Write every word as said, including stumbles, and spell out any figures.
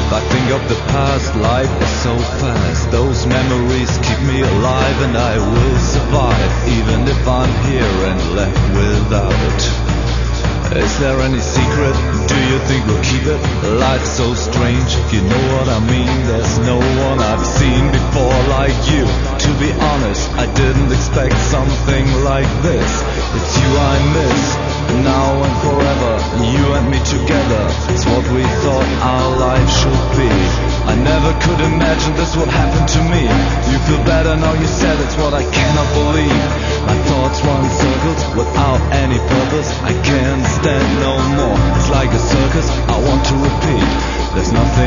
If I think of the past, life is so fast. Those memories keep me alive, and I will survive, even if I'm here and left without it. Is there any secret? Do you think we'll keep it? Life's so strange, you know what I mean. There's no one I've seen before like you. To be honest, I didn't expect something like this. It's you I miss, now and forever. You and me together, it's what we thought our life should be. I never could imagine this would happen to me. You feel better now, you said it's what I cannot believe. My thoughts run circles without any purpose. I can't stand no more, it's like a circus I want to repeat. There's nothing